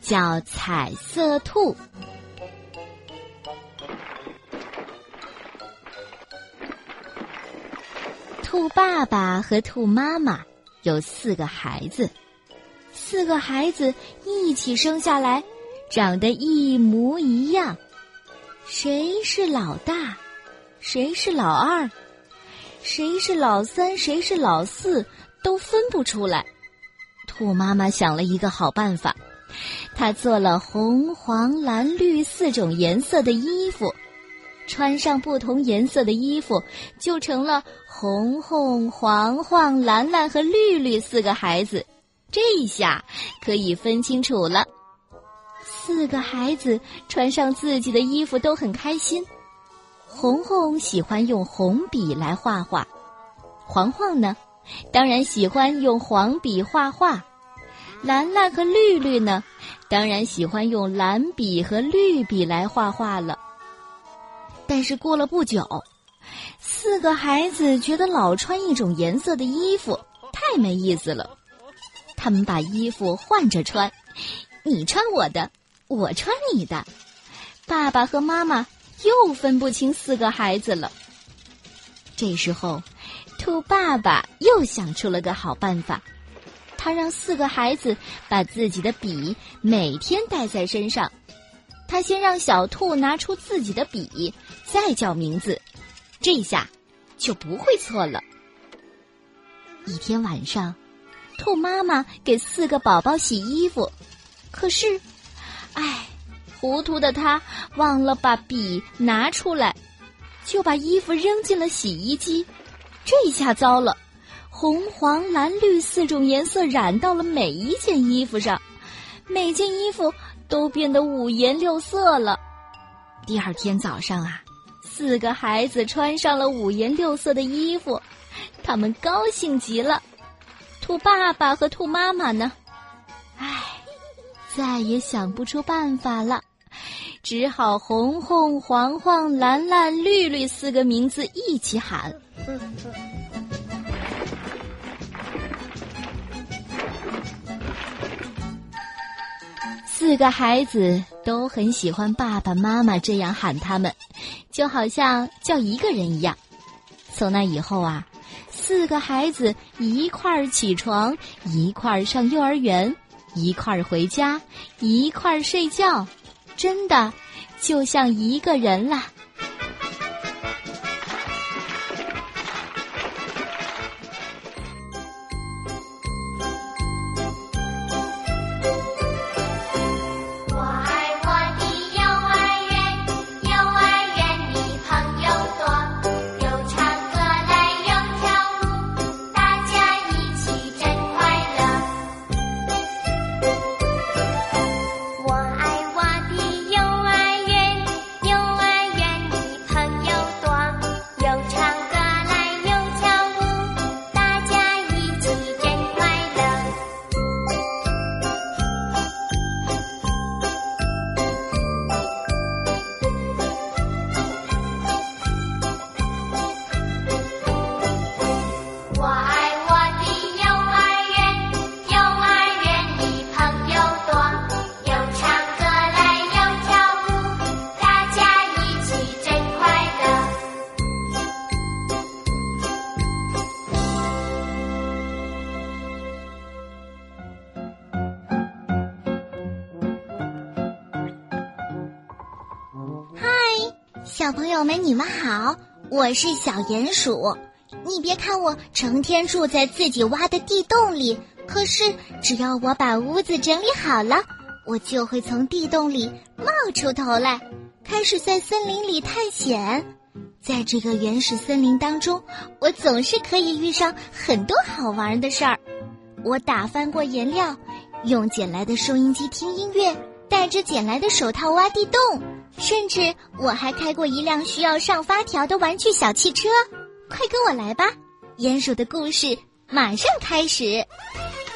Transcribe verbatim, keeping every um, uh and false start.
叫彩色兔。兔爸爸和兔妈妈有四个孩子，四个孩子一起生下来，长得一模一样。谁是老大？谁是老二？谁是老三？谁是老四？都分不出来。兔妈妈想了一个好办法，她做了红、黄、蓝、绿四种颜色的衣服，穿上不同颜色的衣服，就成了红红、黄黄、蓝蓝和绿绿四个孩子。这下可以分清楚了。四个孩子穿上自己的衣服都很开心。红红喜欢用红笔来画画，黄黄呢，当然喜欢用黄笔画画。蓝蓝和绿绿呢，当然喜欢用蓝笔和绿笔来画画了。但是过了不久，四个孩子觉得老穿一种颜色的衣服太没意思了。他们把衣服换着穿，你穿我的，我穿你的。爸爸和妈妈又分不清四个孩子了。这时候，兔爸爸又想出了个好办法，他让四个孩子把自己的笔每天带在身上。他先让小兔拿出自己的笔，再叫名字，这下就不会错了。一天晚上，兔妈妈给四个宝宝洗衣服，可是，唉，糊涂的她忘了把笔拿出来，就把衣服扔进了洗衣机。这下糟了，红、黄、蓝、绿四种颜色染到了每一件衣服上，每件衣服都变得五颜六色了。第二天早上啊，四个孩子穿上了五颜六色的衣服，他们高兴极了。兔爸爸和兔妈妈呢，唉，再也想不出办法了，只好红红、黄黄、蓝蓝、绿绿四个名字一起喊。四个孩子都很喜欢爸爸妈妈这样喊他们，就好像叫一个人一样。从那以后啊，四个孩子一块儿起床，一块儿上幼儿园，一块儿回家，一块儿睡觉，真的就像一个人啦。 小朋友们，你们好，我是小鼹鼠。你别看我成天住在自己挖的地洞里，可是只要我把屋子整理好了，我就会从地洞里冒出头来，开始在森林里探险。在这个原始森林当中，我总是可以遇上很多好玩的事儿。我打翻过颜料，用捡来的收音机听音乐，戴着捡来的手套挖地洞，甚至我还开过一辆需要上发条的玩具小汽车。快跟我来吧，鼹鼠的故事马上开始。